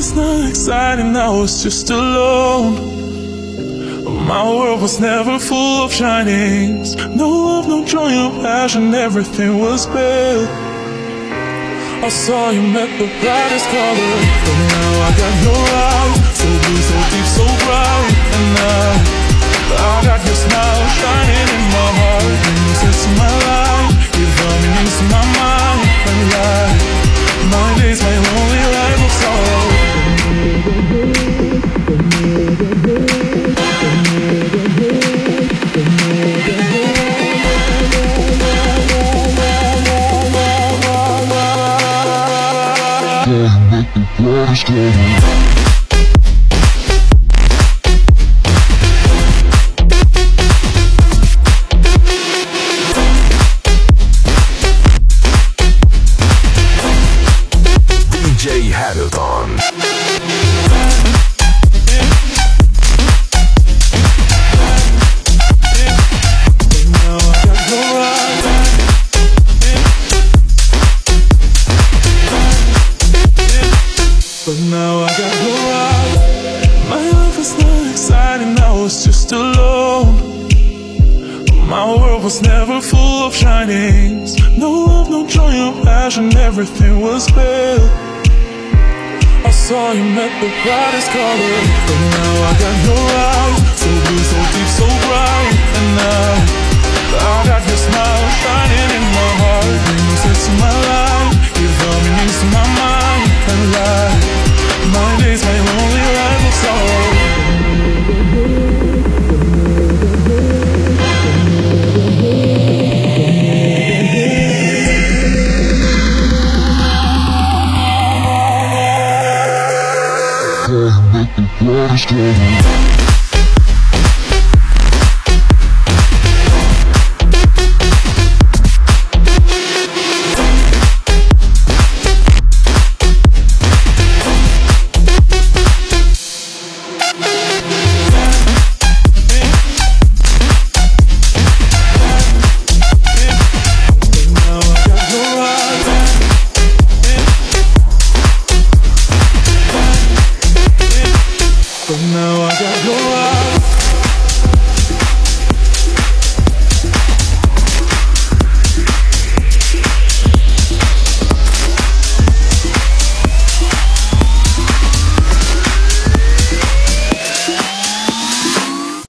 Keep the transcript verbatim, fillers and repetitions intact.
was not exciting, I was just alone. My world was never full of shinings. No love, no joy, no passion, everything was pale. I saw you met the brightest color, but now I got your eyes, so blue, so deep, so bright. And now I got your smile shining in my heart. Brings into my life, give meaning to my mind and life. My days, my lonely life of sorrow. Brightest color. D J Hamilton. But now I got your eyes. My life was not exciting, I was just alone. My world was never full of shinings. No love, no joy, no passion, everything was pale. I saw you met the brightest color, but now I got your eyes, so blue, so deep, so bright. And now I got your smile shining in my heart. Brings into my life, give meaning to my mind and life. My days, my lonely life of sorrow. Brightest color.